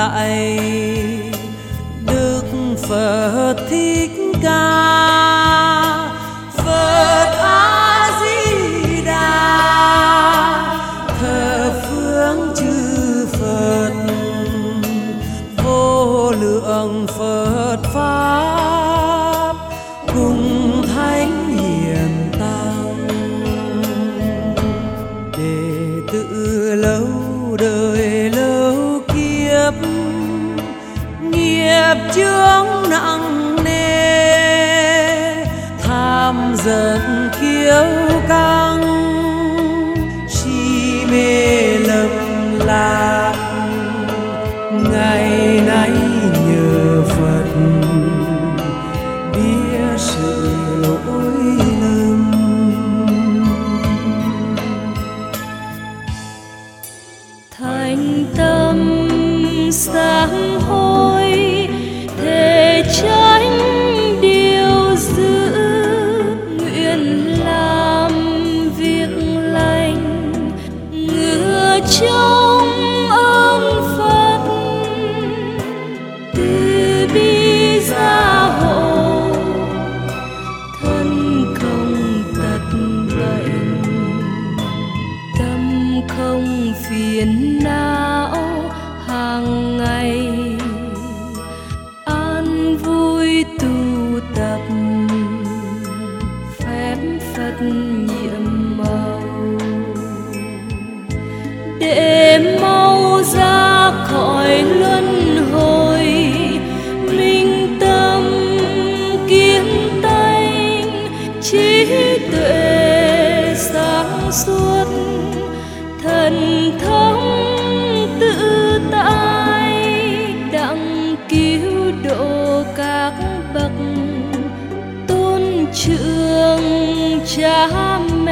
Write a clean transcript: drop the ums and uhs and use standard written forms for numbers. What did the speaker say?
lạy Đức Phật Thích Ca. Phật A Di Đà thờ phương chư Phật, vô lượng Phật pháp cùng thánh hiền tăng. Đệ tử lâu đời lâu kiếp, nghiệp chướng nặng nề, tham giận kiêu căng, si mê lầm lạc. Ngày nay nhờ Phật biết sự lỗi lầm. Thành tâm sám hối thề tránh điều dữ, nguyện làm việc lành ngựa trong ơn Phật. Từ bi gia hộ thân không tật bệnh, tâm không phiền não hàng ngày, an vui tu tập phép Phật nhiệm màu, để mau ra khỏi luân hồi. Minh tâm kiến tánh trí tuệ sáng suốt, thần thông tự tại đặng cứu độ các bậc tôn trưởng cha mẹ.